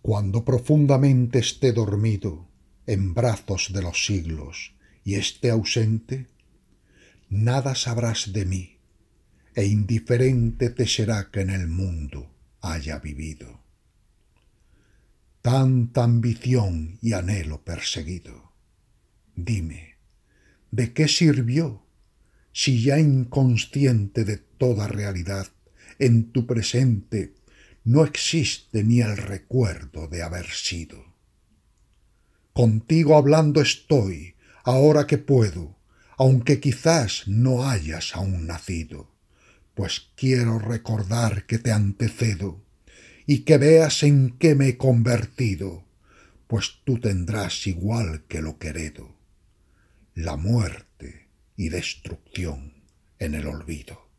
Cuando profundamente esté dormido en brazos de los siglos y esté ausente, nada sabrás de mí, e indiferente te será que en el mundo haya vivido. Tanta ambición y anhelo perseguido, dime, ¿de qué sirvió si ya inconsciente de toda realidad en tu presente no existe ni el recuerdo de haber sido? Contigo hablando estoy, ahora que puedo, aunque quizás no hayas aún nacido, pues quiero recordar que te antecedo y que veas en qué me he convertido, pues tú tendrás igual que lo que heredo, la muerte y destrucción en el olvido.